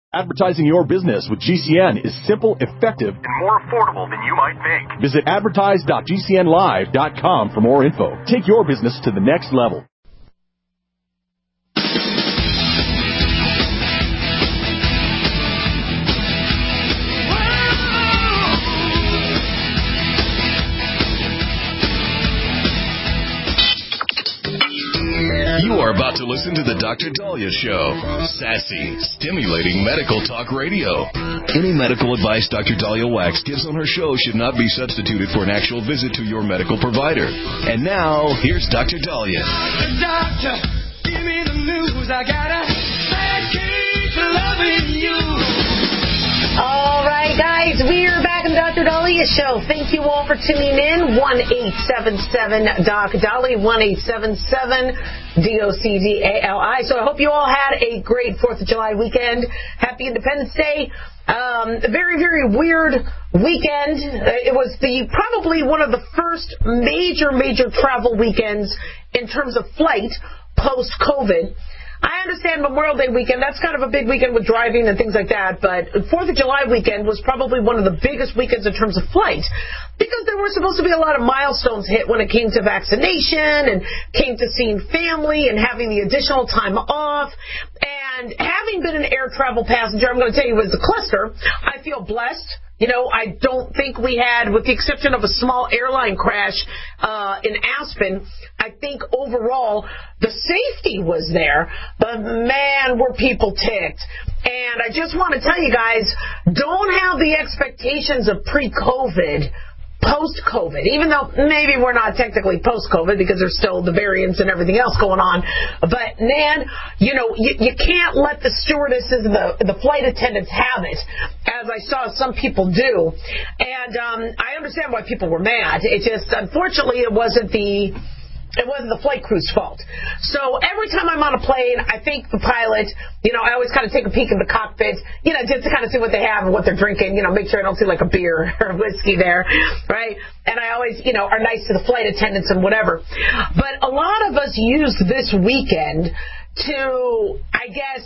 Advertising your business with GCN is simple, effective, and more affordable than you might think. Visit advertise.gcnlive.com for more info. Take your business to the next level. You are about to listen to the Dr. Dahlia Show. Sassy, stimulating medical talk radio. Any medical advice Dr. Dahlia Wax gives on her show should not be substituted for an actual visit to your medical provider. And now, here's Dr. Dahlia. Doctor, give me the news. I got a bad case of loving you. All right, guys, we're back in the Dr. Dahlia Show. Thank you all for tuning in. 1-877-DOC-DAHLIA, 1-877-DOCDALI. So I hope you all had a great 4th of July weekend. Happy Independence Day. A very, very weird weekend. It was probably one of the first major travel weekends in terms of flight post-COVID. I understand Memorial Day weekend, that's kind of a big weekend with driving and things like that, but 4th of July weekend was probably one of the biggest weekends in terms of flight because there were supposed to be a lot of milestones hit when it came to vaccination and came to seeing family and having the additional time off. And having been an air travel passenger, I'm going to tell you, it was a cluster. I feel blessed. You know, I don't think we had, with the exception of a small airline crash in Aspen, I think overall the safety was there, but man, were people ticked. And I just want to tell you guys, don't have the expectations of pre-COVID, post-COVID, even though maybe we're not technically post-COVID because there's still the variants and everything else going on. But, man, you know, you can't let the stewardesses and the flight attendants have it, as I saw some people do. And I understand why people were mad. It just, unfortunately, it wasn't the flight crew's fault. So every time I'm on a plane, I thank the pilot. You know, I always kind of take a peek in the cockpit, you know, just to kind of see what they have and what they're drinking, you know, make sure I don't see like a beer or whiskey there, right? And I always, you know, are nice to the flight attendants and whatever. But a lot of us used this weekend to, I guess,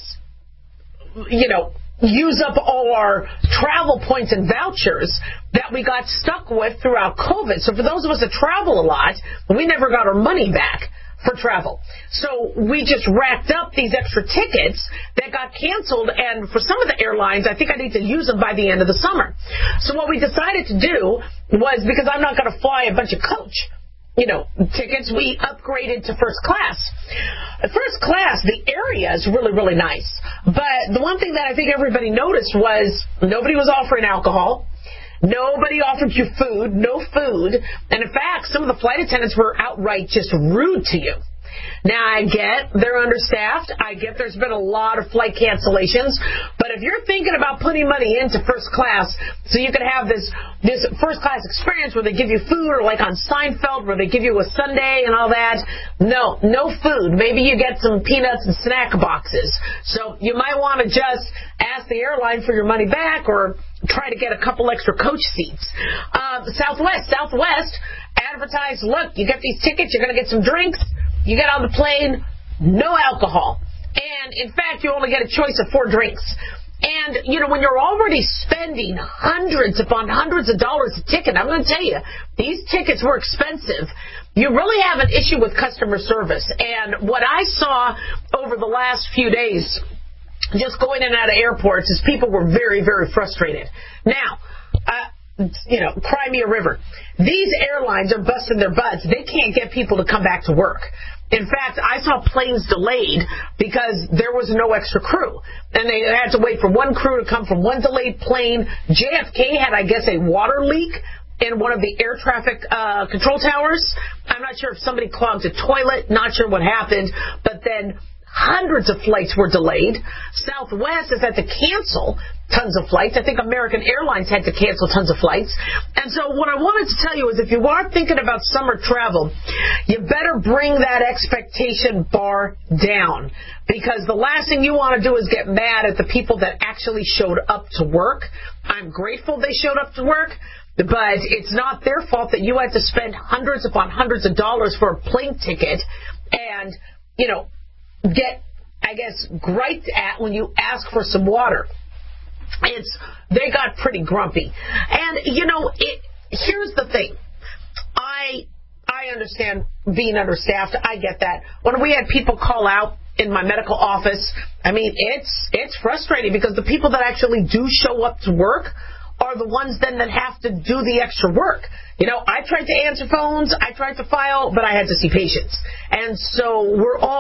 you know, use up all our travel points and vouchers that we got stuck with throughout COVID. So for those of us that travel a lot, we never got our money back for travel. So we just racked up these extra tickets that got canceled, and for some of the airlines, I think I need to use them by the end of the summer. So what we decided to do was, because I'm not going to fly a bunch of coach, you know, tickets, we upgraded to first class. First class, the area is really, really nice. But the one thing that I think everybody noticed was nobody was offering alcohol. Nobody offered you food, no food. And in fact, some of the flight attendants were outright just rude to you. Now, I get they're understaffed. I get there's been a lot of flight cancellations. But if you're thinking about putting money into first class so you can have this first class experience where they give you food, or like on Seinfeld where they give you a sundae and all that, no food. Maybe you get some peanuts and snack boxes. So you might want to just ask the airline for your money back or try to get a couple extra coach seats. Southwest advertised, look, you get these tickets, you're going to get some drinks. You get on the plane, no alcohol. And, in fact, you only get a choice of 4 drinks. And, you know, when you're already spending hundreds upon hundreds of dollars a ticket, I'm going to tell you, these tickets were expensive. You really have an issue with customer service. And what I saw over the last few days, just going in and out of airports, is people were very, very frustrated. Now, you know, Crimea River. These airlines are busting their butts. They can't get people to come back to work. In fact, I saw planes delayed because there was no extra crew. And they had to wait for one crew to come from one delayed plane. JFK had, I guess, a water leak in one of the air traffic control towers. I'm not sure if somebody clogged a toilet, not sure what happened, but then hundreds of flights were delayed. Southwest has had to cancel tons of flights. I think American Airlines had to cancel tons of flights. And so what I wanted to tell you is if you are thinking about summer travel, you better bring that expectation bar down. Because the last thing you want to do is get mad at the people that actually showed up to work. I'm grateful they showed up to work, but it's not their fault that you had to spend hundreds upon hundreds of dollars for a plane ticket and, you know, get, I guess, griped at when you ask for some water. they got pretty grumpy. And, here's the thing. I understand being understaffed. I get that. When we had people call out in my medical office, it's frustrating because the people that actually do show up to work are the ones then that have to do the extra work. I tried to answer phones, I tried to file, but I had to see patients. And so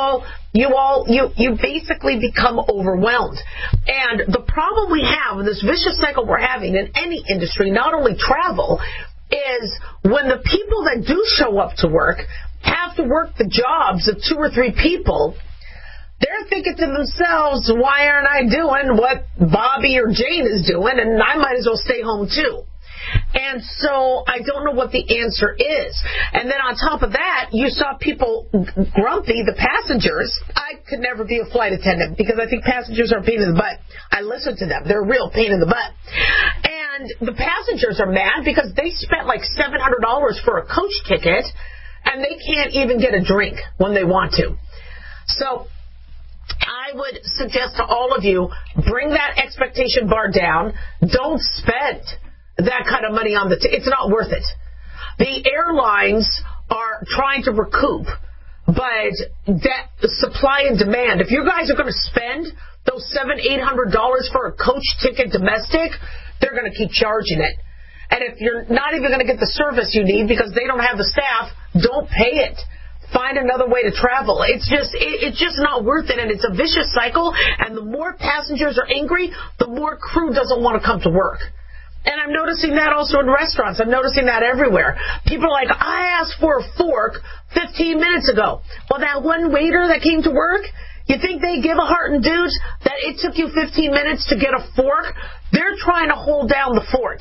you basically become overwhelmed. And the problem we have, this vicious cycle we're having in any industry, not only travel, is when the people that do show up to work have to work the jobs of 2 or 3 people, they're thinking to themselves, why aren't I doing what Bobby or Jane is doing, and I might as well stay home too. And so I don't know what the answer is. And then on top of that, you saw people grumpy, the passengers. I could never be a flight attendant because I think passengers are a pain in the butt. I listen to them. They're a real pain in the butt. And the passengers are mad because they spent like $700 for a coach ticket and they can't even get a drink when they want to. So I would suggest to all of you, bring that expectation bar down. Don't spend that kind of money on it's not worth it. The airlines are trying to recoup, but that supply and demand, if you guys are going to spend those $700-800 for a coach ticket domestic, they're going to keep charging it. And if you're not even going to get the service you need because they don't have the staff, don't pay it. Find another way to travel. It's just not worth it, and it's a vicious cycle, and the more passengers are angry, the more crew doesn't want to come to work. And I'm noticing that also in restaurants. I'm noticing that everywhere. People are like, I asked for a fork 15 minutes ago. Well, that one waiter that came to work, you think they give a heart and dudes that it took you 15 minutes to get a fork? They're trying to hold down the fort.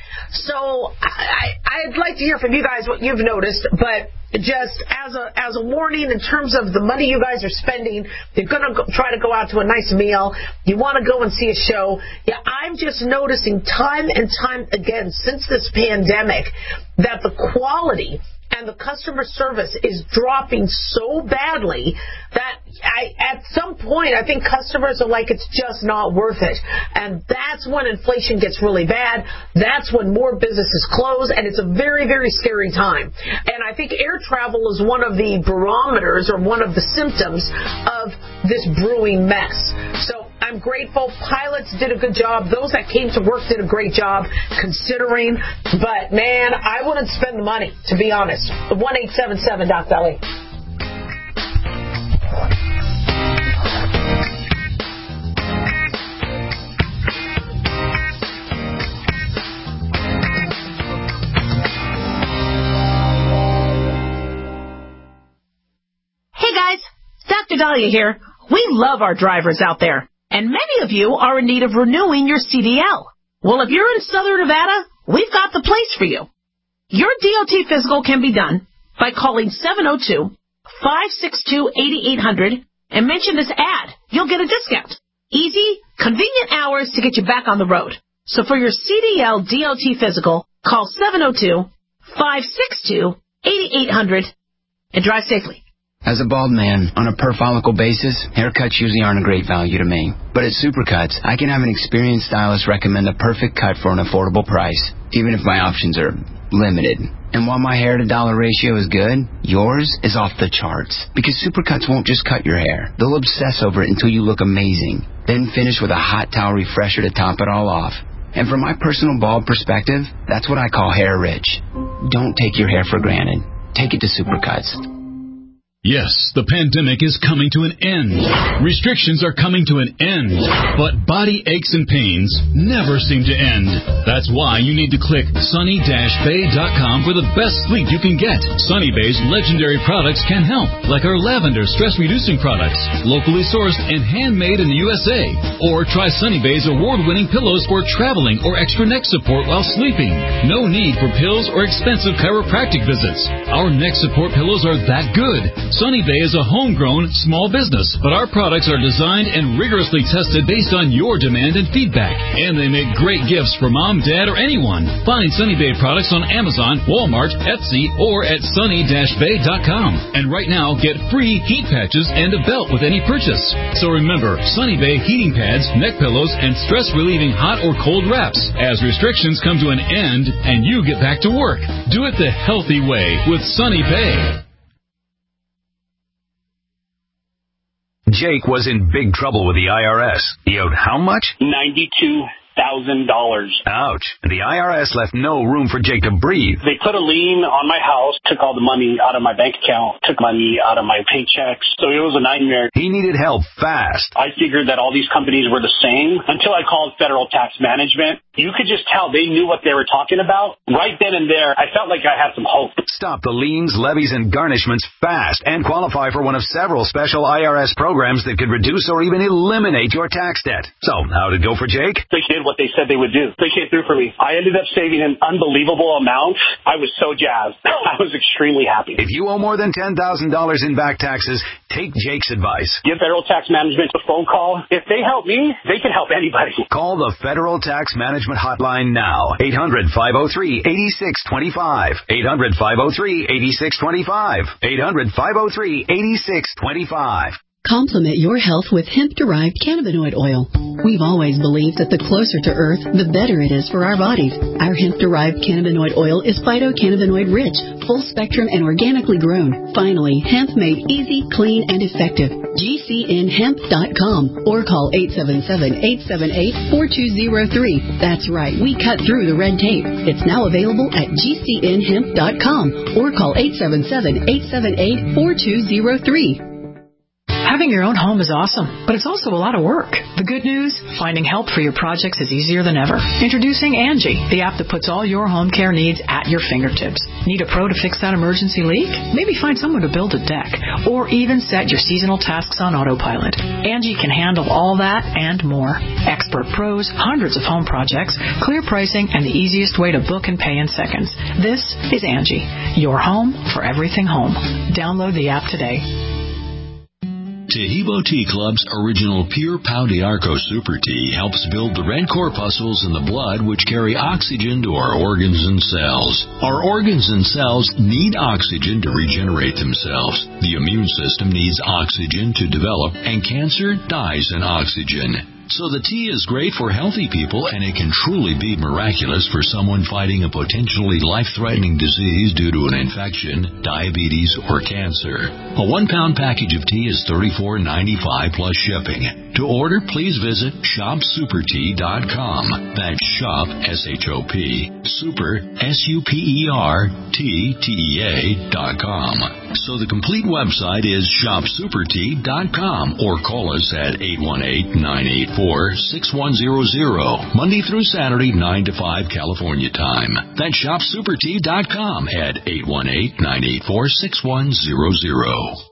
So I'd like to hear from you guys what you've noticed, but just as a warning in terms of the money you guys are spending, you're going to try to go out to a nice meal, you want to go and see a show. Yeah, I'm just noticing time and time again since this pandemic that the quality and the customer service is dropping so badly that at some point I think customers are like, it's just not worth it. And that's when inflation gets really bad. That's when more businesses close, and it's a very, very scary time. And I think air travel is one of the barometers or one of the symptoms of this brewing mess. So I'm grateful. Pilots did a good job. Those that came to work did a great job considering. But, man, I wouldn't spend the money, to be honest. 1-877-DOC-LA. Hey, guys. Dr. Dahlia here. We love our drivers out there. And many of you are in need of renewing your CDL. Well, if you're in Southern Nevada, we've got the place for you. Your DOT physical can be done by calling 702-562-8800 and mention this ad. You'll get a discount. Easy, convenient hours to get you back on the road. So for your CDL DOT physical, call 702-562-8800 and drive safely. As a bald man, on a per-follicle basis, haircuts usually aren't a great value to me. But at Supercuts, I can have an experienced stylist recommend the perfect cut for an affordable price, even if my options are limited. And while my hair-to-dollar ratio is good, yours is off the charts. Because Supercuts won't just cut your hair. They'll obsess over it until you look amazing. Then finish with a hot towel refresher to top it all off. And from my personal bald perspective, that's what I call hair rich. Don't take your hair for granted. Take it to Supercuts. Yes, the pandemic is coming to an end. Restrictions are coming to an end. But body aches and pains never seem to end. That's why you need to click sunny-bay.com for the best sleep you can get. Sunny Bay's legendary products can help, like our lavender stress-reducing products, locally sourced and handmade in the USA. Or try Sunny Bay's award-winning pillows for traveling or extra neck support while sleeping. No need for pills or expensive chiropractic visits. Our neck support pillows are that good. Sunny Bay is a homegrown small business, but our products are designed and rigorously tested based on your demand and feedback. And they make great gifts for mom, dad, or anyone. Find Sunny Bay products on Amazon, Walmart, Etsy, or at sunny-bay.com. And right now, get free heat patches and a belt with any purchase. So remember, Sunny Bay heating pads, neck pillows, and stress-relieving hot or cold wraps as restrictions come to an end and you get back to work. Do it the healthy way with Sunny Bay. Jake was in big trouble with the IRS. He owed how much? $92,000. Ouch. The IRS left no room for Jake to breathe. They put a lien on my house, took all the money out of my bank account, took money out of my paychecks. So it was a nightmare. He needed help fast. I figured that all these companies were the same until I called Federal Tax Management. You could just tell they knew what they were talking about. Right then and there, I felt like I had some hope. Stop the liens, levies, and garnishments fast and qualify for one of several special IRS programs that could reduce or even eliminate your tax debt. So, how did it go for Jake? They did what they said they would do. They came through for me. I ended up saving an unbelievable amount. I was so jazzed. I was extremely happy. If you owe more than $10,000 in back taxes, take Jake's advice. Give Federal Tax Management a phone call. If they help me, they can help anybody. Call the Federal Tax Management Hotline now. 800-503-8625. 800-503-8625. 800-503-8625. Complement your health with hemp-derived cannabinoid oil. We've always believed that the closer to Earth, the better it is for our bodies. Our hemp-derived cannabinoid oil is phytocannabinoid-rich, full-spectrum, and organically grown. Finally, hemp made easy, clean, and effective. GCNhemp.com or call 877-878-4203. That's right, we cut through the red tape. It's now available at GCNhemp.com or call 877-878-4203. Having your own home is awesome, but it's also a lot of work. The good news, finding help for your projects is easier than ever. Introducing Angie, the app that puts all your home care needs at your fingertips. Need a pro to fix that emergency leak? Maybe find someone to build a deck, or even set your seasonal tasks on autopilot. Angie can handle all that and more. Expert pros, hundreds of home projects, clear pricing, and the easiest way to book and pay in seconds. This is Angie, your home for everything home. Download the app today. Tahibo Tea Club's original Pure Pau d'Arco Super Tea helps build the red corpuscles in the blood which carry oxygen to our organs and cells. Our organs and cells need oxygen to regenerate themselves. The immune system needs oxygen to develop, and cancer dies in oxygen. So the tea is great for healthy people, and it can truly be miraculous for someone fighting a potentially life-threatening disease due to an infection, diabetes, or cancer. A 1-pound package of tea is $34.95 plus shipping. To order, please visit shopsupertea.com. That's shop, S-H-O-P, super, SUPERTEA.com. So the complete website is shopsupertea.com, or call us at 818-984-6100, Monday through Saturday, 9 to 5 California time. That's shopsupertea.com at 818-984-6100.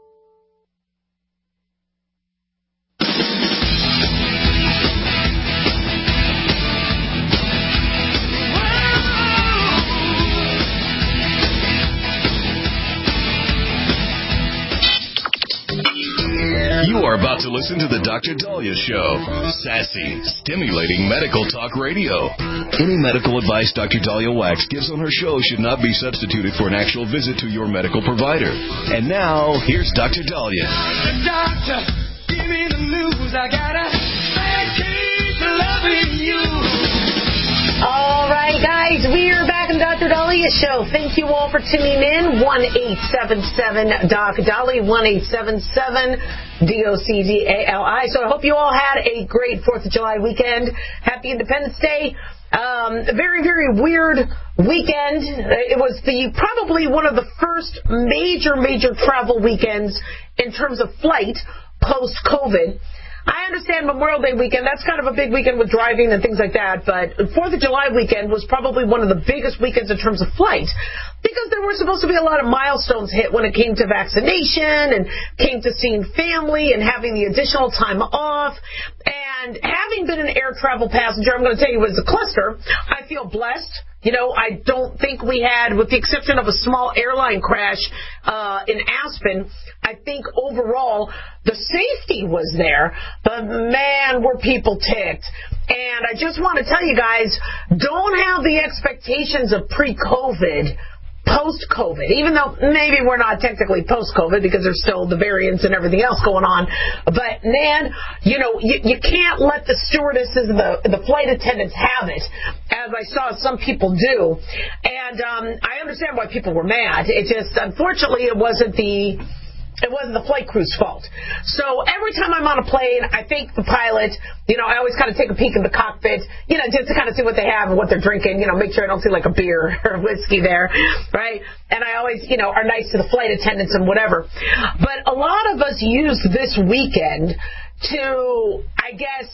You are about to listen to the Dr. Dahlia Show. Sassy, stimulating medical talk radio. Any medical advice Dr. Dahlia Wax gives on her show should not be substituted for an actual visit to your medical provider. And now, here's Dr. Dahlia. Doctor, give me the news. I got a bad case of loving you. All right, guys, we are back in Dr. Dahlia Show. Thank you all for tuning in. 1-877-DOC-DALI, 1-877-DOCDALI. So I hope you all had a great 4th of July weekend. Happy Independence Day. A very, very weird weekend. It was probably one of the first major travel weekends in terms of flight post-COVID. I understand Memorial Day weekend, that's kind of a big weekend with driving and things like that, but 4th of July weekend was probably one of the biggest weekends in terms of flight, because there were supposed to be a lot of milestones hit when it came to vaccination and came to seeing family and having the additional time off. And having been an air travel passenger, I'm going to tell you, it was a cluster. I feel blessed. You know, I don't think we had, with the exception of a small airline crash in Aspen, I think overall the safety was there, but man, were people ticked. And I just want to tell you guys, don't have the expectations of pre-COVID, post-COVID, even though maybe we're not technically post-COVID because there's still the variants and everything else going on. But, man, you can't let the stewardesses and the flight attendants have it, as I saw some people do. And I understand why people were mad. It just, unfortunately, it wasn't the flight crew's fault. So every time I'm on a plane, I thank the pilot. I always kind of take a peek in the cockpit, just to kind of see what they have and what they're drinking, make sure I don't see like a beer or whiskey there, right? And I always, are nice to the flight attendants and whatever. But a lot of us used this weekend to, I guess,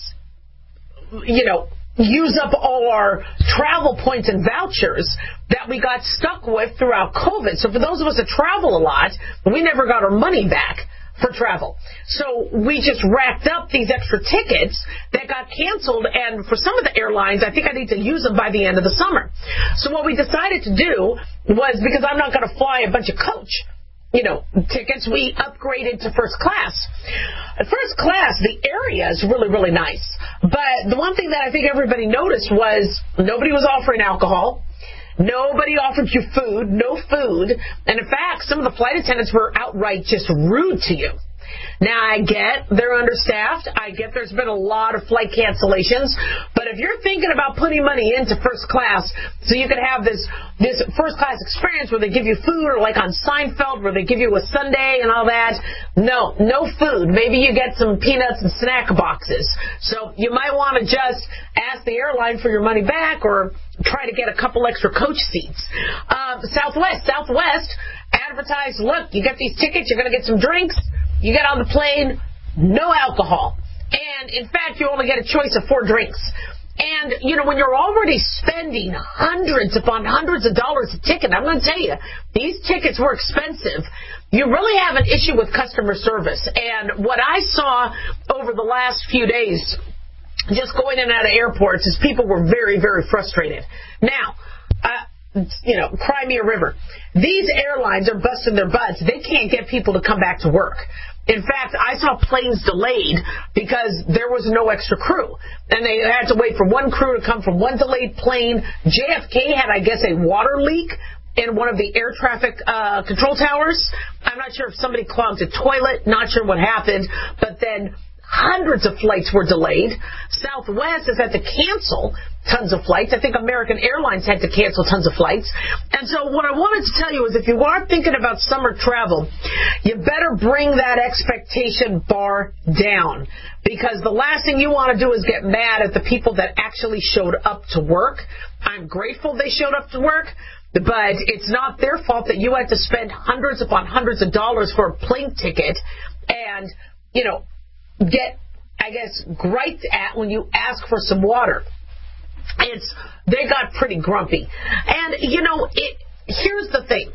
use up all our travel points and vouchers that we got stuck with throughout COVID. So for those of us that travel a lot, we never got our money back for travel. So we just racked up these extra tickets that got canceled, and for some of the airlines, I think I need to use them by the end of the summer. So what we decided to do was, because I'm not going to fly a bunch of coach tickets, we upgraded to first class. At first class, the area is really, really nice. But the one thing that I think everybody noticed was nobody was offering alcohol. Nobody offered you food, no food. And in fact, some of the flight attendants were outright just rude to you. Now, I get they're understaffed. I get there's been a lot of flight cancellations. But if you're thinking about putting money into first class so you can have this first class experience where they give you food, or like on Seinfeld where they give you a sundae and all that, no food. Maybe you get some peanuts and snack boxes. So you might want to just ask the airline for your money back, or try to get a couple extra coach seats. Southwest advertised, look, you get these tickets, you're going to get some drinks. You get on the plane, no alcohol. And, in fact, you only get a choice of 4 drinks. And, when you're already spending hundreds upon hundreds of dollars a ticket, I'm going to tell you, these tickets were expensive. You really have an issue with customer service. And what I saw over the last few days, just going in and out of airports, is people were very, very frustrated. Now, Crimea River. These airlines are busting their butts. They can't get people to come back to work. In fact, I saw planes delayed because there was no extra crew. And they had to wait for one crew to come from one delayed plane. JFK had, I guess, a water leak in one of the air traffic control towers. I'm not sure if somebody clogged a toilet. Not sure what happened. But then hundreds of flights were delayed. Southwest has had to cancel tons of flights. I think American Airlines had to cancel tons of flights. And so what I wanted to tell you is, if you are thinking about summer travel, you better bring that expectation bar down. Because the last thing you want to do is get mad at the people that actually showed up to work. I'm grateful they showed up to work, but it's not their fault that you had to spend hundreds upon hundreds of dollars for a plane ticket and, get, I guess, griped at when you ask for some water. They got pretty grumpy. And, here's the thing.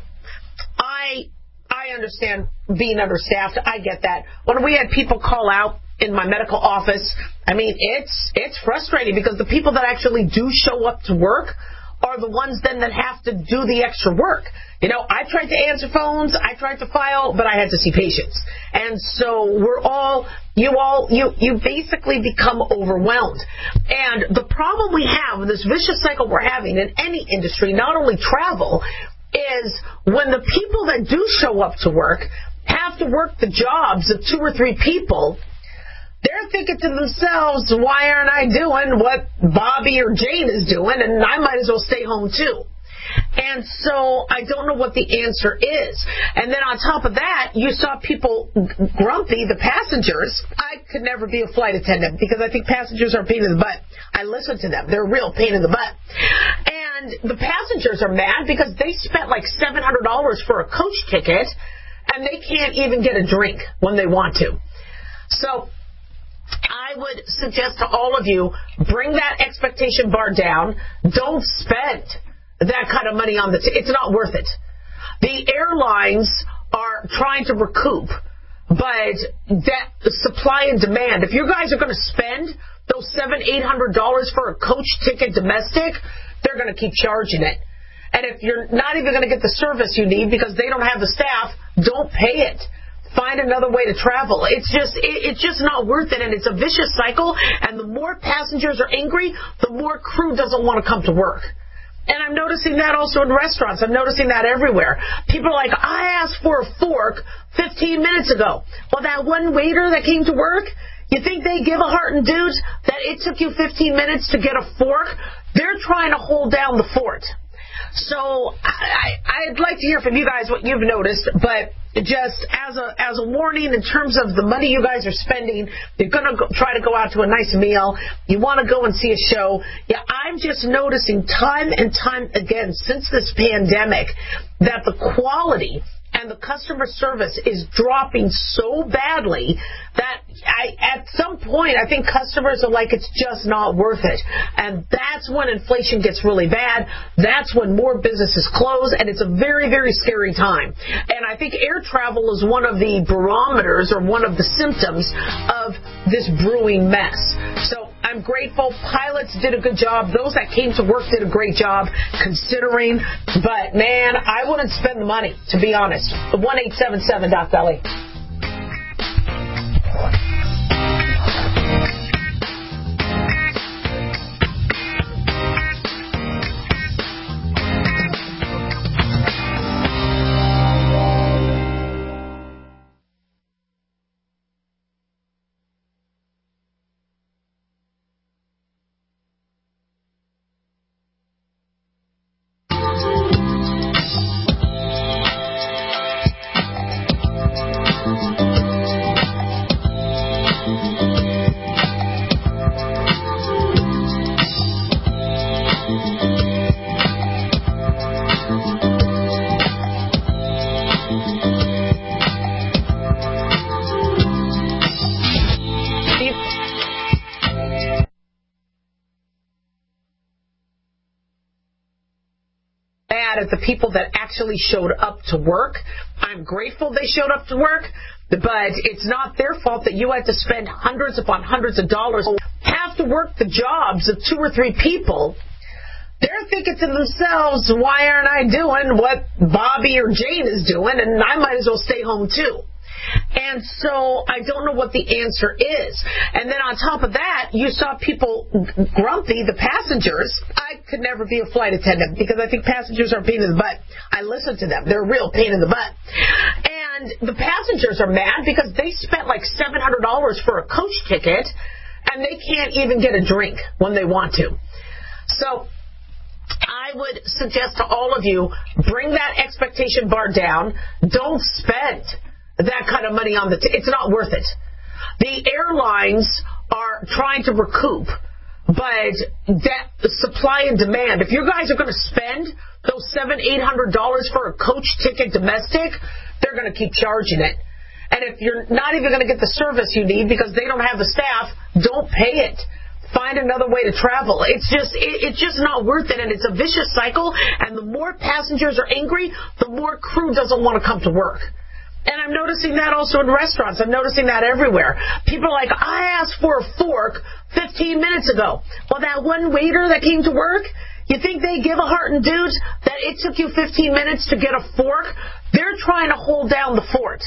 I understand being understaffed. I get that. When we had people call out in my medical office, it's frustrating because the people that actually do show up to work are the ones then that have to do the extra work. I tried to answer phones, I tried to file, but I had to see patients. And so you basically become overwhelmed. And the problem we have with this vicious cycle we're having in any industry, not only travel, is when the people that do show up to work have to work the jobs of 2 or 3 people, they're thinking to themselves, why aren't I doing what Bobby or Jane is doing, and I might as well stay home too. And so I don't know what the answer is. And then on top of that, you saw people grumpy, the passengers. I could never be a flight attendant because I think passengers are a pain in the butt. I listen to them. They're a real pain in the butt. And the passengers are mad because they spent like $700 for a coach ticket and they can't even get a drink when they want to. So I would suggest to all of you, bring that expectation bar down. Don't spend that kind of money on it's not worth it. The airlines are trying to recoup, but that supply and demand, if you guys are going to spend those $700-800 for a coach ticket domestic, they're going to keep charging it. And if you're not even going to get the service you need because they don't have the staff, don't pay it. find another way to travel. It's just not worth it, and it's a vicious cycle, and the more passengers are angry, the more crew doesn't want to come to work. And I'm noticing that also in restaurants. I'm noticing that everywhere. People are like, I asked for a fork 15 minutes ago. Well, that one waiter that came to work, you think they give a heart and dudes that it took you 15 minutes to get a fork? They're trying to hold down the fort. So I'd like to hear from you guys what you've noticed, but just as a warning in terms of the money you guys are spending, you're going to try to go out to a nice meal, you want to go and see a show. Yeah, I'm just noticing time and time again since this pandemic that the quality and the customer service is dropping so badly that at some point I think customers are like, it's just not worth it. And that's when inflation gets really bad. That's when more businesses close, and it's a very, very scary time. And I think air travel is one of the barometers or one of the symptoms of this brewing mess. So I'm grateful. Pilots did a good job. Those that came to work did a great job considering. But, man, I wouldn't spend the money, to be honest. 1-877-DOC-BELLY. At the people that actually showed up to work. I'm grateful they showed up to work, but it's not their fault that you had to spend hundreds upon hundreds of dollars, have to work the jobs of 2 or 3 people. They're thinking to themselves, why aren't I doing what Bobby or Jane is doing, and I might as well stay home too. And so I don't know what the answer is. And then on top of that, you saw people grumpy, the passengers. I could never be a flight attendant because I think passengers are a pain in the butt. I listen to them. They're a real pain in the butt. And the passengers are mad because they spent like $700 for a coach ticket and they can't even get a drink when they want to. So I would suggest to all of you, bring that expectation bar down. Don't spend that kind of money on it's not worth it. The airlines are trying to recoup, but that supply and demand, if you guys are going to spend those $700-800 for a coach ticket domestic, they're going to keep charging it. And if you're not even going to get the service you need because they don't have the staff, don't pay it. Find another way to travel. It's just not worth it, and it's a vicious cycle, and the more passengers are angry, the more crew doesn't want to come to work. And I'm noticing that also in restaurants. I'm noticing that everywhere. People are like, I asked for a fork 15 minutes ago. Well, that one waiter that came to work, you think they give a heart and dudes that it took you 15 minutes to get a fork? They're trying to hold down the fort.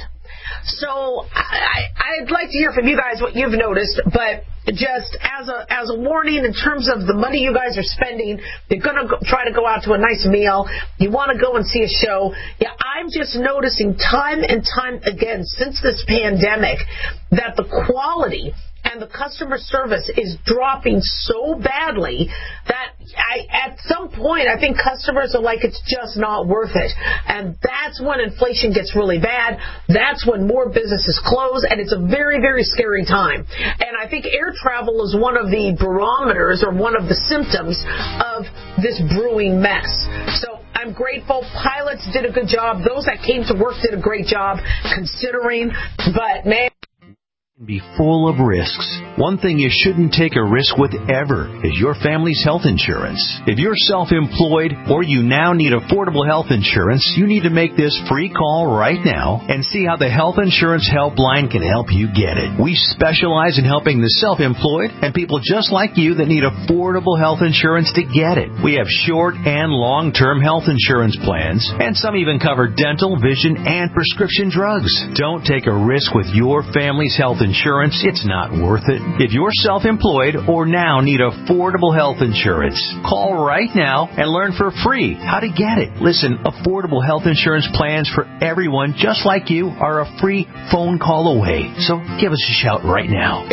So I'd like to hear from you guys what you've noticed, but just as a warning in terms of the money you guys are spending, you're going to try to go out to a nice meal, you want to go and see a show. Yeah, I'm just noticing time and time again since this pandemic that the quality and the customer service is dropping so badly that at some point I think customers are like, it's just not worth it. And that's when inflation gets really bad. That's when more businesses close, and it's a very, very scary time. And I think air travel is one of the barometers or one of the symptoms of this brewing mess. So I'm grateful. Pilots did a good job. Those that came to work did a great job considering. But, man, Be full of risks. One thing you shouldn't take a risk with ever is your family's health insurance. If you're self-employed or you now need affordable health insurance, you need to make this free call right now and see how the Health Insurance Helpline can help you get it. We specialize in helping the self-employed and people just like you that need affordable health insurance to get it. We have short and long-term health insurance plans, and some even cover dental, vision, and prescription drugs. Don't take a risk with your family's health insurance. It's not worth it. If you're self-employed or now need affordable health insurance, call right now and learn for free how to get it. Listen, affordable health insurance plans for everyone just like you are a free phone call away. So give us a shout right now.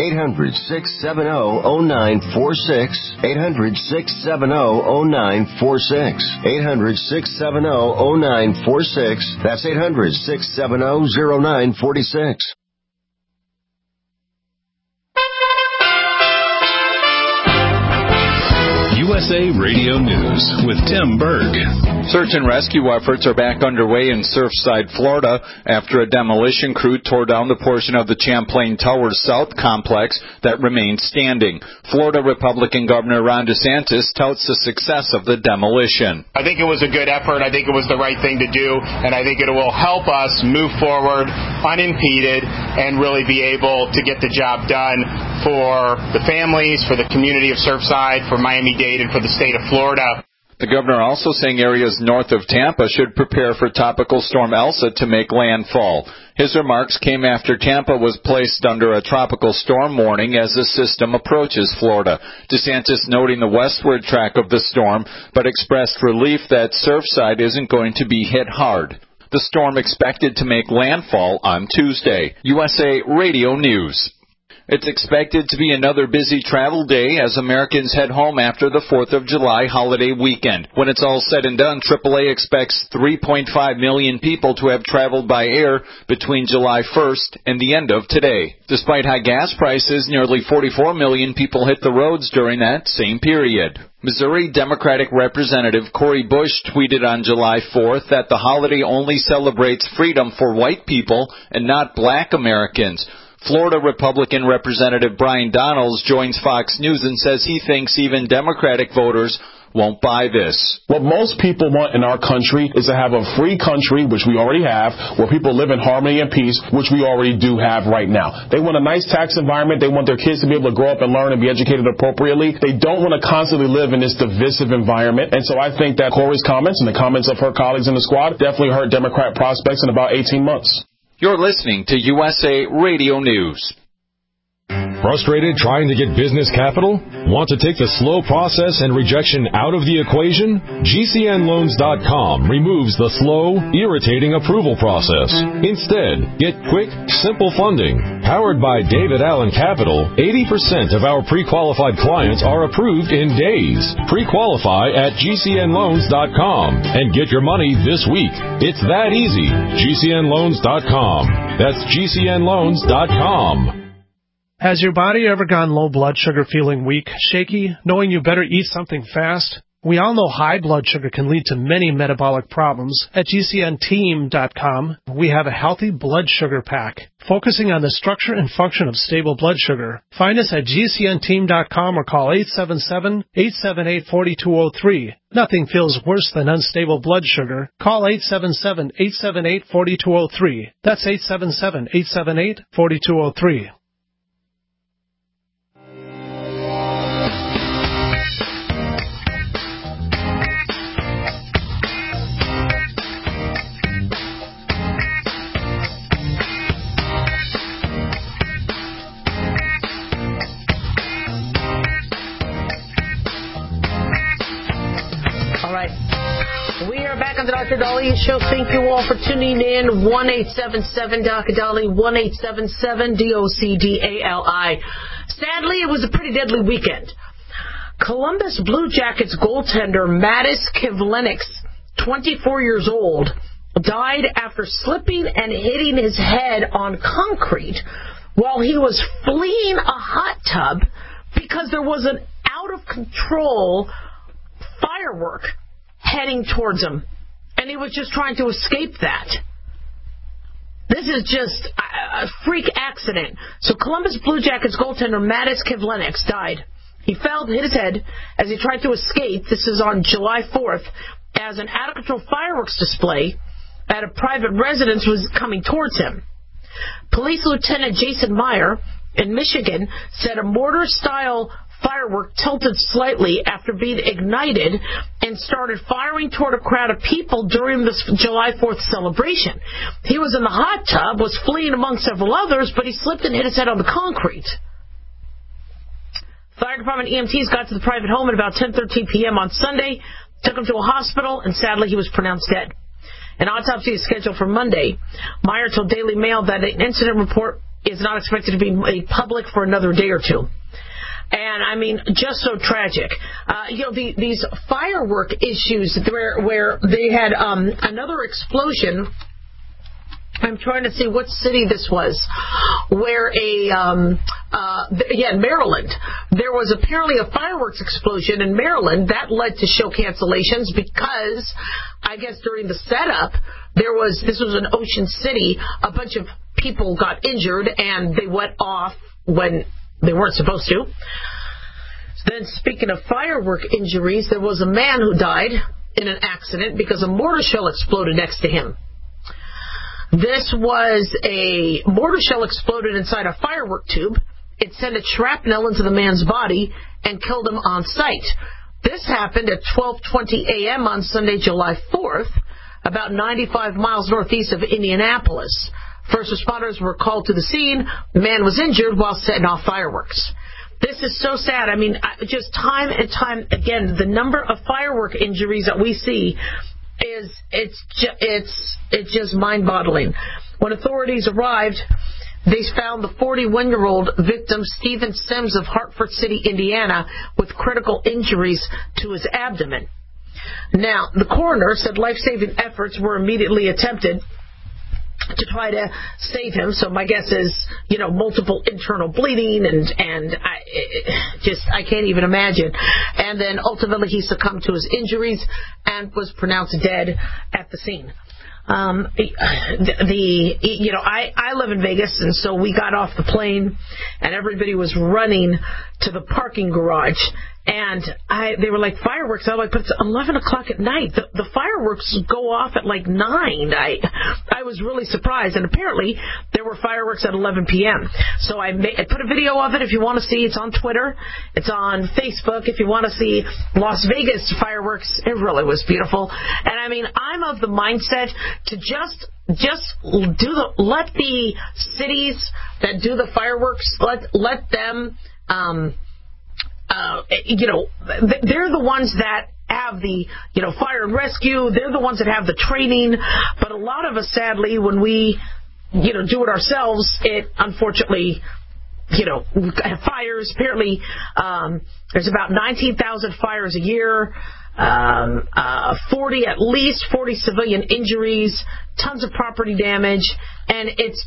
800-670-0946. 800-670-0946. 800-670-0946. That's 800-670-0946. USA Radio News with Tim Berg. Search and rescue efforts are back underway in Surfside, Florida, after a demolition crew tore down the portion of the Champlain Towers South complex that remained standing. Florida Republican Governor Ron DeSantis touts the success of the demolition. I think it was a good effort. I think it was the right thing to do, and I think it will help us move forward unimpeded and really be able to get the job done for the families, for the community of Surfside, for Miami-Dade, and for the state of Florida. The governor also saying areas north of Tampa should prepare for Tropical Storm Elsa to make landfall. His remarks came after Tampa was placed under a tropical storm warning as the system approaches Florida. DeSantis noting the westward track of the storm, but expressed relief that Surfside isn't going to be hit hard. The storm expected to make landfall on Tuesday. USA Radio News. It's expected to be another busy travel day as Americans head home after the 4th of July holiday weekend. When it's all said and done, AAA expects 3.5 million people to have traveled by air between July 1st and the end of today. Despite high gas prices, nearly 44 million people hit the roads during that same period. Missouri Democratic Representative Cori Bush tweeted on July 4th that the holiday only celebrates freedom for white people and not black Americans. Florida Republican Representative Brian Donalds joins Fox News and says he thinks even Democratic voters won't buy this. What most people want in our country is to have a free country, which we already have, where people live in harmony and peace, which we already do have right now. They want a nice tax environment. They want their kids to be able to grow up and learn and be educated appropriately. They don't want to constantly live in this divisive environment. And so I think that Cori's comments and the comments of her colleagues in the squad definitely hurt Democrat prospects in about 18 months. You're listening to USA Radio News. Frustrated trying to get business capital? Want to take the slow process and rejection out of the equation? GCNLoans.com removes the slow, irritating approval process. Instead, get quick, simple funding. Powered by David Allen Capital, 80% of our pre-qualified clients are approved in days. Pre-qualify at GCNLoans.com and get your money this week. It's that easy. GCNLoans.com. That's GCNLoans.com. Has your body ever gone low blood sugar, feeling weak, shaky, knowing you better eat something fast? We all know high blood sugar can lead to many metabolic problems. At GCNteam.com, we have a healthy blood sugar pack, focusing on the structure and function of stable blood sugar. Find us at GCNteam.com or call 877-878-4203. Nothing feels worse than unstable blood sugar. Call 877-878-4203. That's 877-878-4203. We are back on the Dr. Daliah Show. Thank you all for tuning in. 1-877-Dr. 1-877-DOCDALI. Sadly, it was a pretty deadly weekend. Columbus Blue Jackets goaltender Mattis Kivlenieks, 24 years old, died after slipping and hitting his head on concrete while he was fleeing a hot tub because there was an out-of-control firework heading towards him, and he was just trying to escape that. This is just a freak accident. So Columbus Blue Jackets goaltender Mattis Kivlenieks died. He fell, hit his head as he tried to escape. This is on July 4th, as an out-of-control fireworks display at a private residence was coming towards him. Police Lieutenant Jason Meyer in Michigan said a mortar-style firework tilted slightly after being ignited and started firing toward a crowd of people during this July 4th celebration. He was in the hot tub, was fleeing among several others, but he slipped and hit his head on the concrete. Fire department EMTs got to the private home at about 10:13 p.m. on Sunday, took him to a hospital, and sadly he was pronounced dead. An autopsy is scheduled for Monday. Meyer told Daily Mail that an incident report is not expected to be made public for another day or two. And, I mean, just so tragic. These firework issues where they had another explosion. I'm trying to see what city this was, where in Maryland. There was apparently a fireworks explosion in Maryland that led to show cancellations because, I guess during the setup, this was in Ocean City, a bunch of people got injured and they went off when they weren't supposed to. Then, speaking of firework injuries, there was a man who died in an accident because a mortar shell exploded next to him. This was a mortar shell exploded inside a firework tube. It sent a shrapnel into the man's body and killed him on site. This happened at 12:20 a.m. on Sunday, July 4th, about 95 miles northeast of Indianapolis. First responders were called to the scene. The man was injured while setting off fireworks. This is so sad. I mean, just time and time again, the number of firework injuries that we see it's just mind-boggling. When authorities arrived, they found the 41-year-old victim, Stephen Sims of Hartford City, Indiana, with critical injuries to his abdomen. Now, the coroner said life-saving efforts were immediately attempted to try to save him. So my guess is, multiple internal bleeding and I can't even imagine. And then ultimately he succumbed to his injuries and was pronounced dead at the scene. I live in Vegas, and so we got off the plane and everybody was running to the parking garage. And they were like, fireworks. I'm like, but it's 11 o'clock at night. The fireworks go off at like 9. I was really surprised. And apparently there were fireworks at 11 p.m. So I put a video of it if you want to see. It's on Twitter. It's on Facebook. If you want to see Las Vegas fireworks, it really was beautiful. And I mean, I'm of the mindset to just let the cities that do the fireworks, let them, they're the ones that have the, fire and rescue. They're the ones that have the training. But a lot of us, sadly, when we, do it ourselves, it unfortunately, have fires. Apparently, there's about 19,000 fires a year. 40 civilian injuries, tons of property damage, and it's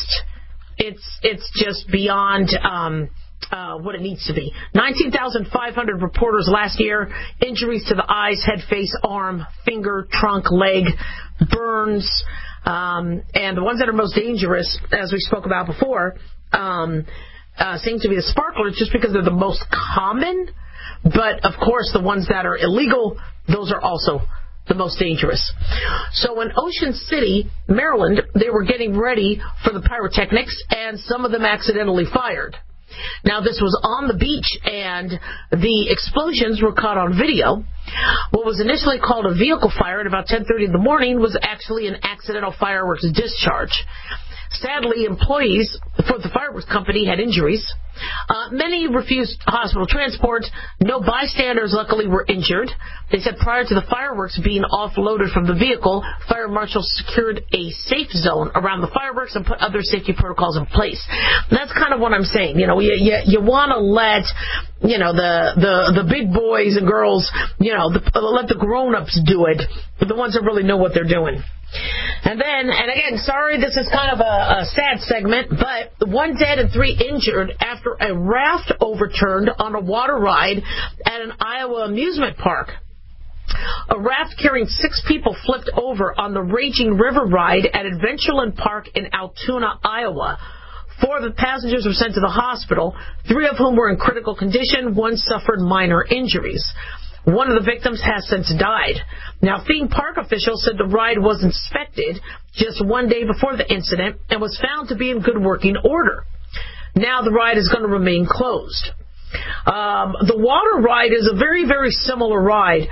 just beyond what it needs to be. 19,500 reporters last year, injuries to the eyes, head, face, arm, finger, trunk, leg, burns, and the ones that are most dangerous, as we spoke about before, seem to be the sparklers just because they're the most common. But, of course, the ones that are illegal, those are also the most dangerous. So in Ocean City, Maryland, they were getting ready for the pyrotechnics, and some of them accidentally fired. Now, this was on the beach, and the explosions were caught on video. What was initially called a vehicle fire at about 10:30 in the morning was actually an accidental fireworks discharge. Sadly, employees for the fireworks company had injuries. Many refused hospital transport. No bystanders, luckily, were injured. They said prior to the fireworks being offloaded from the vehicle, fire marshals secured a safe zone around the fireworks and put other safety protocols in place. That's kind of what I'm saying. You want to let, the big boys and girls, let the grown-ups do it, the ones that really know what they're doing. And again, sorry, this is kind of a sad segment, but 1 dead and 3 injured after a raft overturned on a water ride at an Iowa amusement park. A raft carrying 6 people flipped over on the Raging River ride at Adventureland Park in Altoona, Iowa. 4 of the passengers were sent to the hospital, 3 of whom were in critical condition. 1 suffered minor injuries. 1 of the victims has since died. Now, theme park officials said the ride was inspected just 1 day before the incident and was found to be in good working order. Now the ride is going to remain closed. The water ride is a very, very similar ride.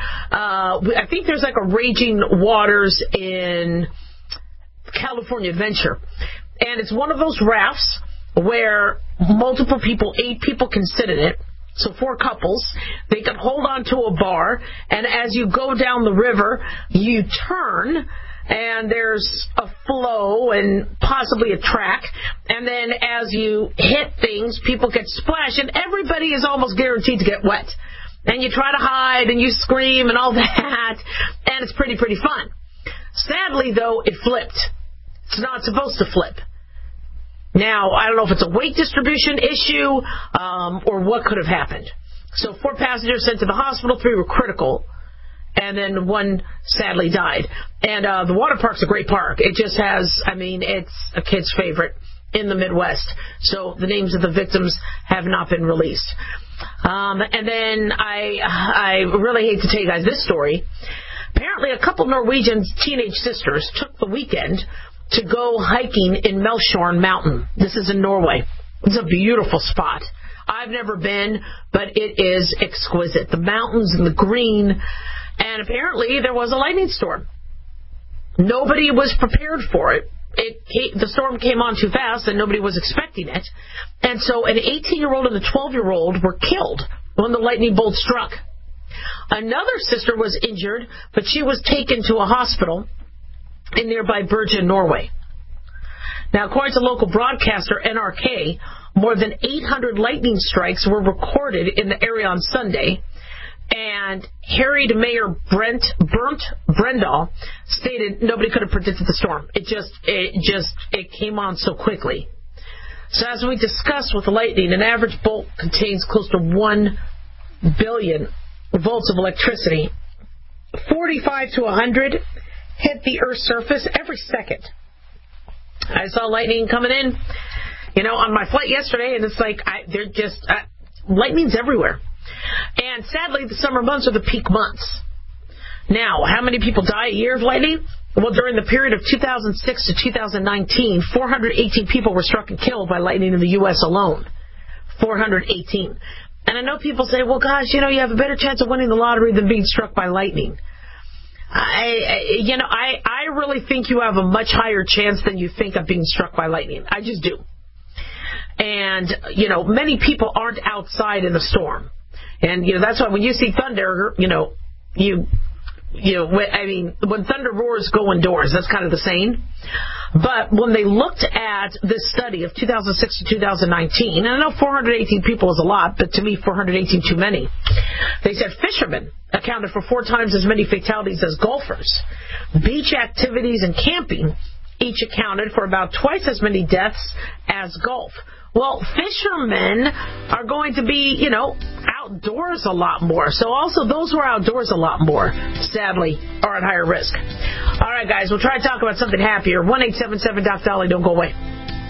I think there's like a Raging Waters in California Adventure. And it's one of those rafts where multiple people, 8 people can sit in it. So 4 couples, they can hold on to a bar, and as you go down the river, you turn, and there's a flow and possibly a track, and then as you hit things, people get splashed, and everybody is almost guaranteed to get wet. And you try to hide, and you scream, and all that, and it's pretty fun. Sadly, though, it flipped. It's not supposed to flip. Now, I don't know if it's a weight distribution issue or what could have happened. So 4 passengers sent to the hospital, 3 were critical, and then 1 sadly died. And the water park's a great park. It just has, it's a kid's favorite in the Midwest. So the names of the victims have not been released. And then I really hate to tell you guys this story. Apparently a couple Norwegian teenage sisters took the weekend to go hiking in Melshorn Mountain. This is in Norway. It's a beautiful spot. I've never been, but it is exquisite. The mountains and the green. And apparently there was a lightning storm. Nobody was prepared for it. The storm came on too fast and nobody was expecting it. And so an 18-year-old and a 12-year-old were killed when the lightning bolt struck. Another sister was injured, but she was taken to a hospital in nearby Bergen, Norway. Now, according to local broadcaster NRK, more than 800 lightning strikes were recorded in the area on Sunday, and harried Mayor Bernt Brendal stated nobody could have predicted the storm. It came on so quickly. So as we discussed with the lightning, an average bolt contains close to 1 billion volts of electricity. 45 to 100 hit the Earth's surface every second. I saw lightning coming in, on my flight yesterday, and it's like lightning's everywhere. And sadly, the summer months are the peak months. Now, how many people die a year of lightning? Well, during the period of 2006 to 2019, 418 people were struck and killed by lightning in the U.S. alone. 418. And I know people say, well, gosh, you have a better chance of winning the lottery than being struck by lightning. I really think you have a much higher chance than you think of being struck by lightning. I just do. And, many people aren't outside in a storm. And, that's why when you see thunder, when thunder roars, go indoors. That's kind of the saying. But when they looked at this study of 2006 to 2019, and I know 418 people is a lot, but to me 418 too many, they said fishermen accounted for 4 times as many fatalities as golfers. Beach activities and camping each accounted for about twice as many deaths as golf. Well, fishermen are going to be, outdoors a lot more. So also those who are outdoors a lot more, sadly, are at higher risk. All right, guys, we'll try to talk about something happier. 1-877-DOC-DOLLY. Don't go away.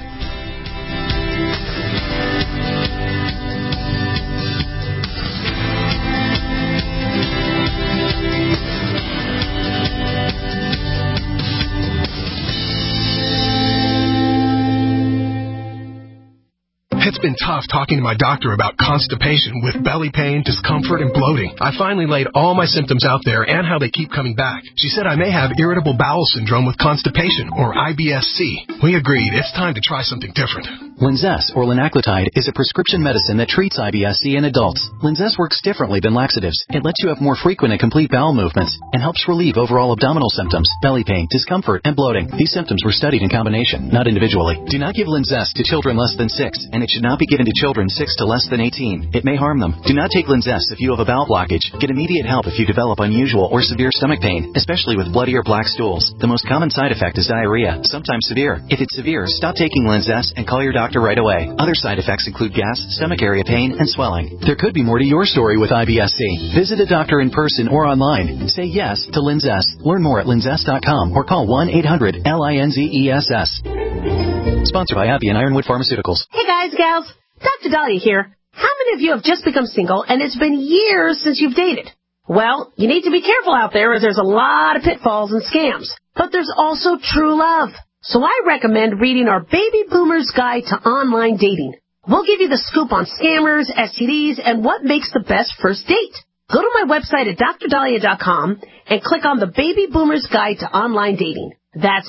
It's been tough talking to my doctor about constipation with belly pain, discomfort, and bloating. I finally laid all my symptoms out there and how they keep coming back. She said I may have irritable bowel syndrome with constipation, or IBS-C. We agreed it's time to try something different. Linzess, or linaclotide, is a prescription medicine that treats IBS-C in adults. Linzess works differently than laxatives. It lets you have more frequent and complete bowel movements and helps relieve overall abdominal symptoms, belly pain, discomfort, and bloating. These symptoms were studied in combination, not individually. Do not give Linzess to children less than 6, and it should not not be given to children 6 to less than 18. It may harm them. Do not take Linzess if you have a bowel blockage. Get immediate help if you develop unusual or severe stomach pain, especially with bloody or black stools. The most common side effect is diarrhea, sometimes severe. If it's severe, stop taking Linzess and call your doctor right away. Other side effects include gas, stomach area pain, and swelling. There could be more to your story with IBS-C. Visit a doctor in person or online. Say yes to Linzess. Learn more at linzess.com or call 1-800-LINZESS. Sponsored by Abbey and Ironwood Pharmaceuticals. Hey guys, gals, Dr. Dahlia here. How many of you have just become single and it's been years since you've dated? Well, you need to be careful out there as there's a lot of pitfalls and scams. But there's also true love. So I recommend reading our Baby Boomer's Guide to Online Dating. We'll give you the scoop on scammers, STDs, and what makes the best first date. Go to my website at drdahlia.com and click on the Baby Boomer's Guide to Online Dating. That's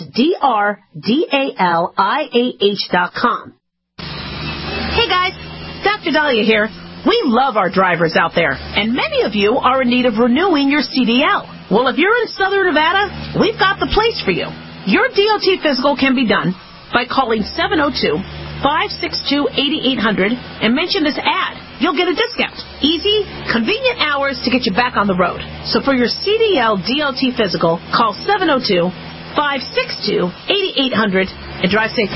DRDALIAH.com. Hey guys, Dr. Dahlia here. We love our drivers out there, and many of you are in need of renewing your CDL. Well, if you're in Southern Nevada, we've got the place for you. Your DOT physical can be done by calling 702-562-8800 and mention this ad. You'll get a discount. Easy, convenient hours to get you back on the road. So for your CDL DOT physical, call 702-562-8800 and drive safe.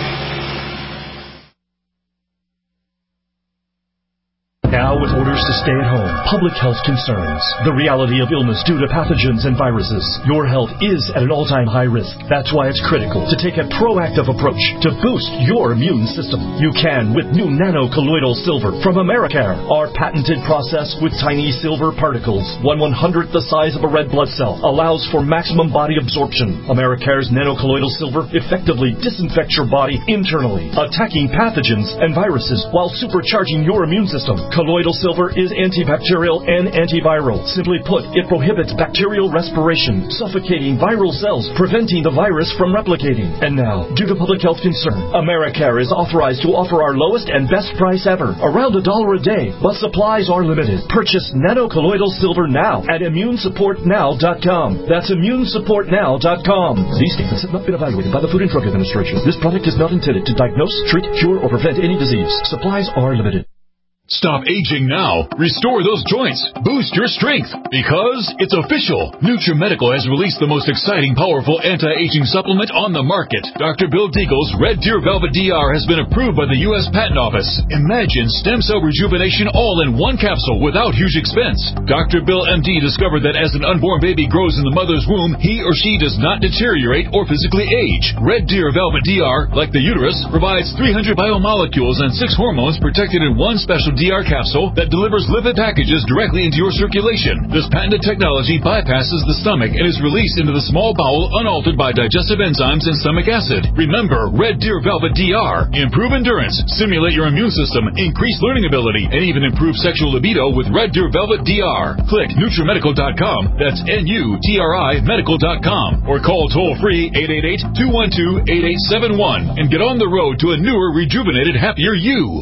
Now with orders to stay at home, public health concerns, the reality of illness due to pathogens and viruses, your health is at an all-time high risk. That's why it's critical to take a proactive approach to boost your immune system. You can with new nano-colloidal silver from Americare. Our patented process with tiny silver particles, 1/100th the size of a red blood cell, allows for maximum body absorption. Americare's nano-colloidal silver effectively disinfects your body internally, attacking pathogens and viruses while supercharging your immune system. Colloidal silver is antibacterial and antiviral. Simply put, it prohibits bacterial respiration, suffocating viral cells, preventing the virus from replicating. And now, due to public health concern, Americare is authorized to offer our lowest and best price ever, around $1 a day, but supplies are limited. Purchase nano-colloidal silver now at immunesupportnow.com. That's immunesupportnow.com. These statements have not been evaluated by the Food and Drug Administration. This product is not intended to diagnose, treat, cure, or prevent any disease. Supplies are limited. Stop aging now. Restore those joints. Boost your strength. Because it's official. NutriMedical has released the most exciting, powerful anti-aging supplement on the market. Dr. Bill Deagle's Red Deer Velvet DR has been approved by the U.S. Patent Office. Imagine stem cell rejuvenation all in one capsule without huge expense. Dr. Bill MD discovered that as an unborn baby grows in the mother's womb, he or she does not deteriorate or physically age. Red Deer Velvet DR, like the uterus, provides 300 biomolecules and 6 hormones protected in one special DR capsule that delivers lipid packages directly into your circulation. This patented technology bypasses the stomach and is released into the small bowel unaltered by digestive enzymes and stomach acid. Remember, Red Deer Velvet DR. Improve endurance, stimulate your immune system, increase learning ability, and even improve sexual libido with Red Deer Velvet DR. Click NutriMedical.com. That's NUTRI Medical.com. Or call toll-free 888-212-8871 and get on the road to a newer, rejuvenated, happier you.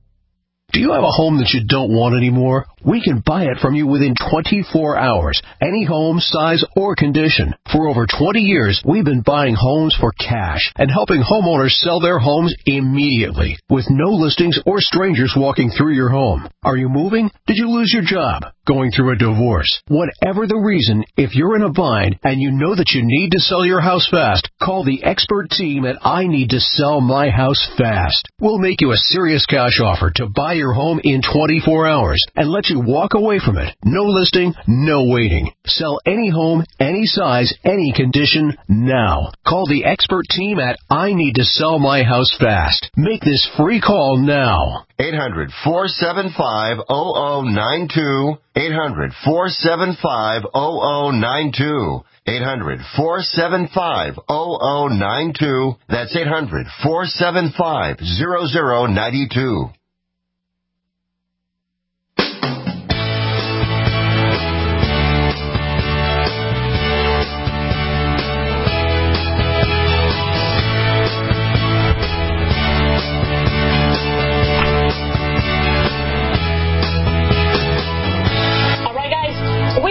Do you have a home that you don't want anymore? We can buy it from you within 24 hours. Any home, size, or condition. For over 20 years, we've been buying homes for cash and helping homeowners sell their homes immediately with no listings or strangers walking through your home. Are you moving? Did you lose your job? Going through a divorce? Whatever the reason, if you're in a bind and you know that you need to sell your house fast, call the expert team at I Need to Sell My House Fast. We'll make you a serious cash offer to buy your home in 24 hours and let you walk away from it. No listing, no waiting. Sell any home, any size, any condition, now. Call the expert team at I Need to Sell My House Fast. Make this free call now. 800-475-0092. 800-475-0092. 800-475-0092. That's 800-475-0092.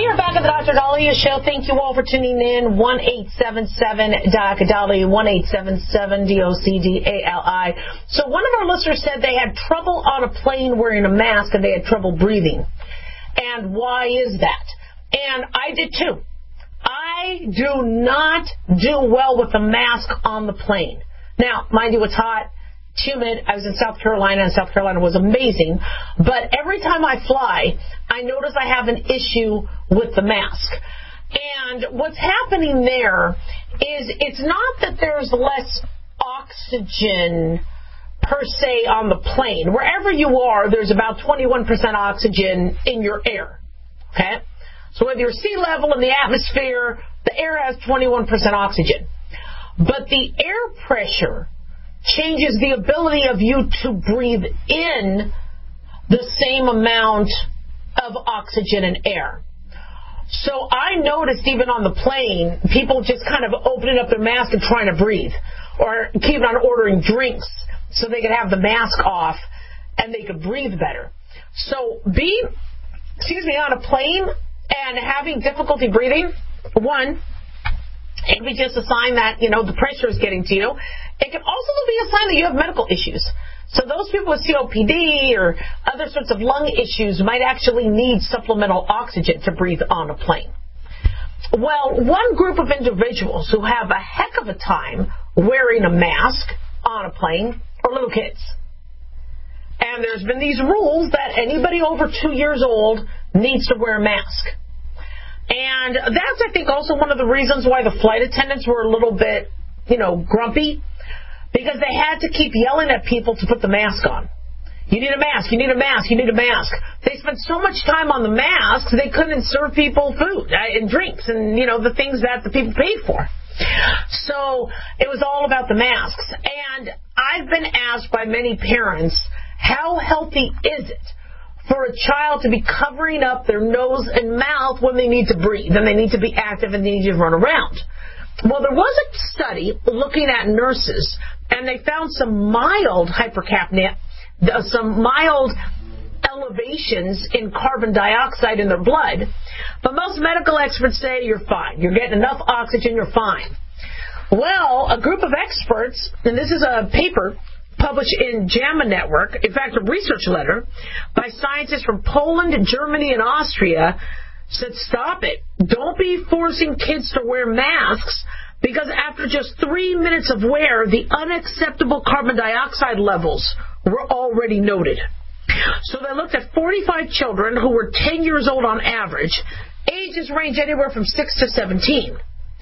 are back at the Dr. Dahlia Show. Thank you all for tuning in. 1-877-DOC-DALI, 1-877-DOC-DALI. So one of our listeners said they had trouble on a plane wearing a mask and they had trouble breathing. And why is that? And I did too. I do not do well with a mask on the plane. Now, mind you, it's hot. Humid. I was in South Carolina, and South Carolina was amazing. But every time I fly, I notice I have an issue with the mask. And what's happening there is it's not that there's less oxygen per se on the plane. Wherever you are, there's about 21% oxygen in your air. Okay? So whether you're sea level in the atmosphere, the air has 21% oxygen. But the air pressure changes the ability of you to breathe in the same amount of oxygen and air. So I noticed even on the plane, people just kind of opening up their mask and trying to breathe, or keeping on ordering drinks so they could have the mask off and they could breathe better. So being, on a plane and having difficulty breathing, one, it could be just a sign that, the pressure is getting to you. It can also be a sign that you have medical issues. So those people with COPD or other sorts of lung issues might actually need supplemental oxygen to breathe on a plane. Well, one group of individuals who have a heck of a time wearing a mask on a plane are little kids. And there's been these rules that anybody over 2 years old needs to wear a mask. And that's, I think, also one of the reasons why the flight attendants were a little bit, grumpy, because they had to keep yelling at people to put the mask on. You need a mask, you need a mask, you need a mask. They spent so much time on the masks, they couldn't serve people food and drinks and, the things that the people paid for. So it was all about the masks. And I've been asked by many parents, how healthy is it for a child to be covering up their nose and mouth when they need to breathe and they need to be active and they need to run around? Well, there was a study looking at nurses, and they found some mild hypercapnia, some mild elevations in carbon dioxide in their blood. But most medical experts say you're fine. You're getting enough oxygen, you're fine. Well, a group of experts, and this is a paper published in JAMA Network, in fact, a research letter by scientists from Poland, Germany, and Austria, said, stop it. Don't be forcing kids to wear masks, because after just 3 minutes of wear, the unacceptable carbon dioxide levels were already noted. So they looked at 45 children who were 10 years old on average. Ages range anywhere from 6 to 17.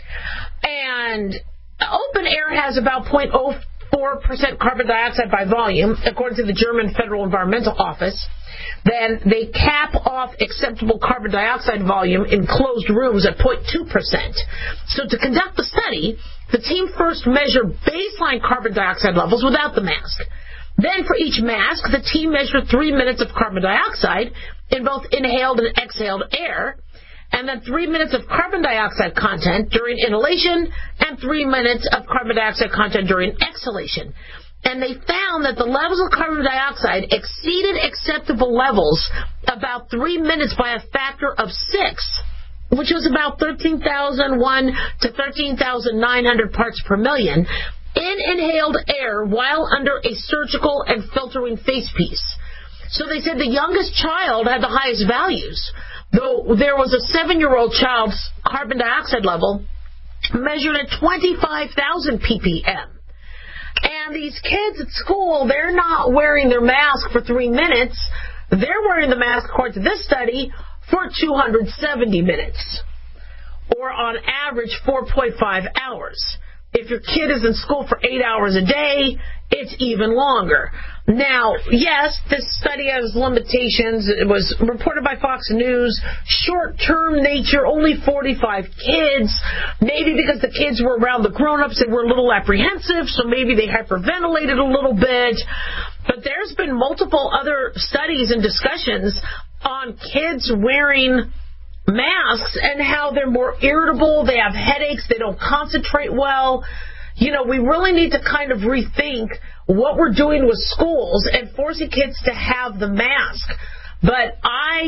And open air has about 0.04% carbon dioxide by volume, according to the German Federal Environmental Office. Then they cap off acceptable carbon dioxide volume in closed rooms at 0.2%. So to conduct the study, the team first measured baseline carbon dioxide levels without the mask. Then for each mask, the team measured 3 minutes of carbon dioxide in both inhaled and exhaled air, and then 3 minutes of carbon dioxide content during inhalation and 3 minutes of carbon dioxide content during exhalation. And they found that the levels of carbon dioxide exceeded acceptable levels about 3 minutes by a factor of 6, which was about 13,001 to 13,900 parts per million, in inhaled air while under a surgical and filtering face piece. So they said the youngest child had the highest values, though there was a 7-year-old child's carbon dioxide level measured at 25,000 ppm. And these kids at school, they're not wearing their mask for 3 minutes. They're wearing the mask, according to this study, for 270 minutes, or on average 4.5 hours. If your kid is in school for 8 hours a day, it's even longer. Now, yes, this study has limitations. It was reported by Fox News. Short-term nature, only 45 kids. Maybe because the kids were around the grown-ups, they were a little apprehensive, so maybe they hyperventilated a little bit. But there's been multiple other studies and discussions on kids wearing masks and how they're more irritable, they have headaches, they don't concentrate well. We really need to kind of rethink what we're doing with schools and forcing kids to have the mask. But I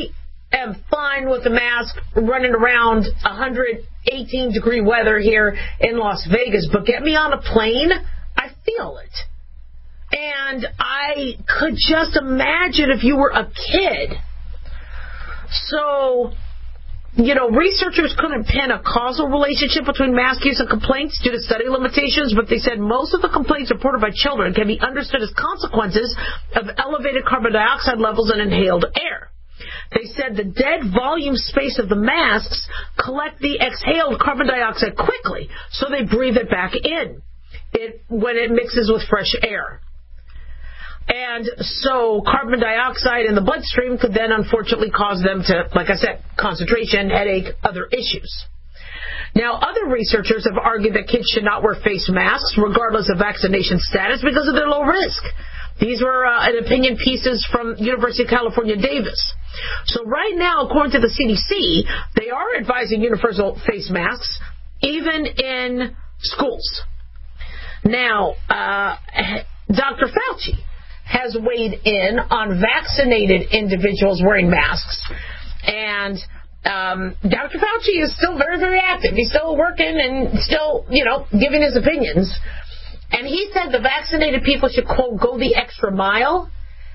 am fine with the mask running around 118-degree weather here in Las Vegas, but get me on a plane, I feel it. And I could just imagine if you were a kid. So, researchers couldn't pin a causal relationship between mask use and complaints due to study limitations, but they said most of the complaints reported by children can be understood as consequences of elevated carbon dioxide levels in inhaled air. They said the dead volume space of the masks collect the exhaled carbon dioxide quickly, so they breathe it back in when it mixes with fresh air. And so carbon dioxide in the bloodstream could then unfortunately cause them to, like I said, concentration, headache, other issues. Now, other researchers have argued that kids should not wear face masks regardless of vaccination status because of their low risk. These were opinion pieces from University of California, Davis. So right now, according to the CDC, they are advising universal face masks even in schools. Now, Dr. Fauci has weighed in on vaccinated individuals wearing masks. And Dr. Fauci is still very, very active. He's still working and still, giving his opinions. And he said the vaccinated people should, quote, go the extra mile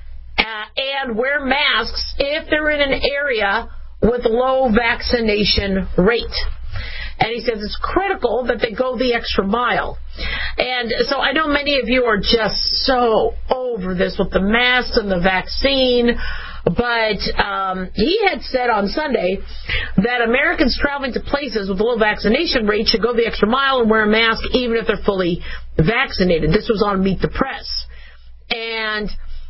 and wear masks if they're in an area with low vaccination rate. And he says it's critical that they go the extra mile. And so I know many of you are just so over this with the masks and the vaccine. But he had said on Sunday that Americans traveling to places with a low vaccination rate should go the extra mile and wear a mask even if they're fully vaccinated. This was on Meet the Press. And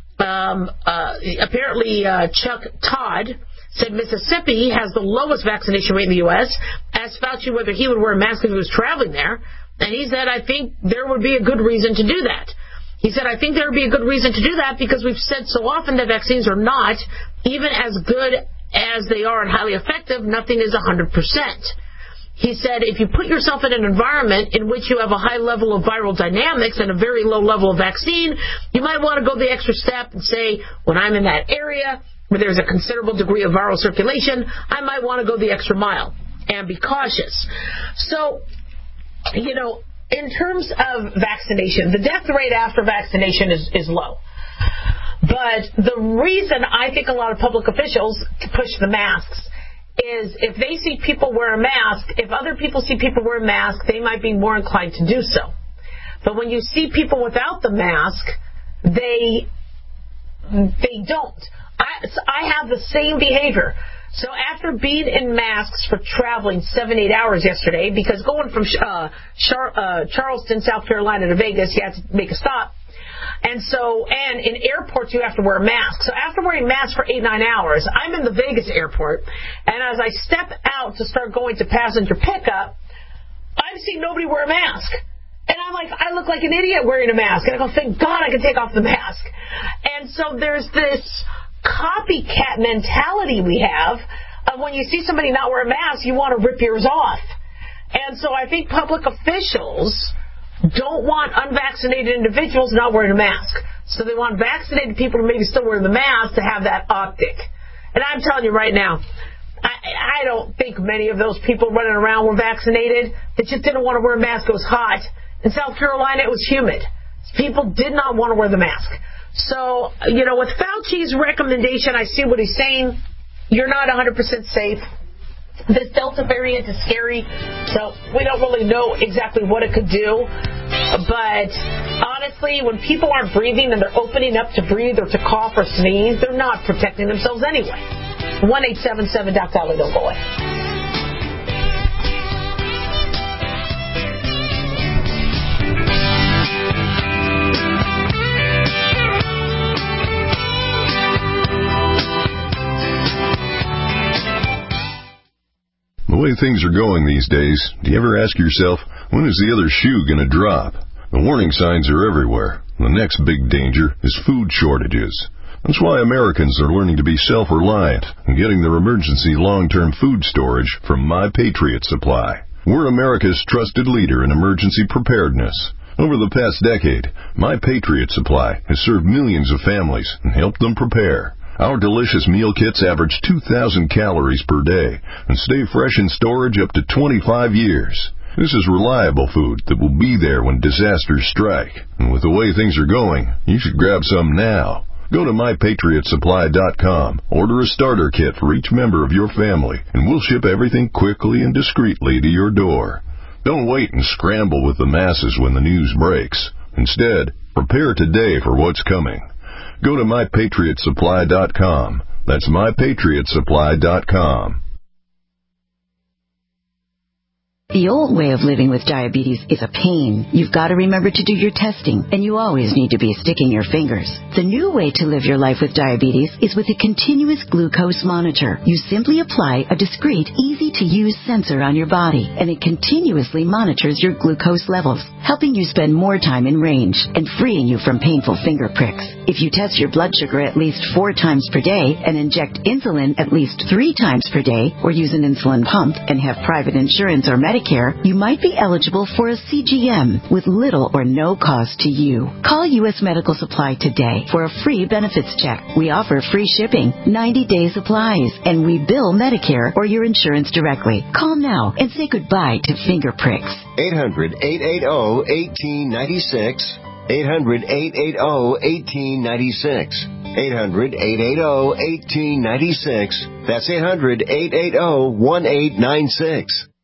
apparently Chuck Todd said Mississippi has the lowest vaccination rate in the U.S., asked Fauci whether he would wear a mask if he was traveling there, and he said, I think there would be a good reason to do that. He said, I think there would be a good reason to do that because we've said so often that vaccines are not, even as good as they are and highly effective, nothing is 100%. He said, if you put yourself in an environment in which you have a high level of viral dynamics and a very low level of vaccine, you might want to go the extra step and say, when I'm in that area where there's a considerable degree of viral circulation, I might want to go the extra mile and be cautious. So, in terms of vaccination, the death rate after vaccination is low. But the reason I think a lot of public officials push the masks is if they see people wear a mask, if other people see people wear a mask, they might be more inclined to do so. But when you see people without the mask, they don't. I have the same behavior. So after being in masks for traveling 7-8 hours yesterday, because going from Charleston, South Carolina to Vegas, you had to make a stop. And in airports, you have to wear a mask. So after wearing masks for 8-9 hours, I'm in the Vegas airport, and as I step out to start going to passenger pickup, I'm seeing nobody wear a mask. And I'm like, I look like an idiot wearing a mask. And I go, thank God I can take off the mask. And so there's this copycat mentality we have of when you see somebody not wear a mask, you want to rip yours off. And so I think public officials don't want unvaccinated individuals not wearing a mask. So they want vaccinated people to maybe still wear the mask to have that optic. And I'm telling you right now, I don't think many of those people running around were vaccinated. They just didn't want to wear a mask. It was hot. In South Carolina, it was humid. People did not want to wear the mask. So, with Fauci's recommendation, I see what he's saying. You're not 100% safe. This Delta variant is scary, so we don't really know exactly what it could do. But honestly, when people aren't breathing and they're opening up to breathe or to cough or sneeze, they're not protecting themselves anyway. 1-877-DOC-DOLLAR, don't go away. The way things are going these days, do you ever ask yourself, when is the other shoe going to drop? The warning signs are everywhere. The next big danger is food shortages. That's why Americans are learning to be self-reliant and getting their emergency long-term food storage from My Patriot Supply. We're America's trusted leader in emergency preparedness. Over the past decade, My Patriot Supply has served millions of families and helped them prepare. Our delicious meal kits average 2,000 calories per day and stay fresh in storage up to 25 years. This is reliable food that will be there when disasters strike. And with the way things are going, you should grab some now. Go to MyPatriotSupply.com, order a starter kit for each member of your family, and we'll ship everything quickly and discreetly to your door. Don't wait and scramble with the masses when the news breaks. Instead, prepare today for what's coming. Go to MyPatriotSupply.com. That's MyPatriotSupply.com. The old way of living with diabetes is a pain. You've got to remember to do your testing, and you always need to be sticking your fingers. The new way to live your life with diabetes is with a continuous glucose monitor. You simply apply a discreet, easy-to-use sensor on your body, and it continuously monitors your glucose levels, helping you spend more time in range and freeing you from painful finger pricks. If you test your blood sugar at least 4 times per day and inject insulin at least 3 times per day, or use an insulin pump and have private insurance or Medicare, you might be eligible for a CGM with little or no cost to you. Call U.S. Medical Supply today for a free benefits check. We offer free shipping, 90-day supplies, and we bill Medicare or your insurance directly. Call now and say goodbye to finger pricks. 800-880-1896. 800-880-1896. 800-880-1896. That's 800-880-1896.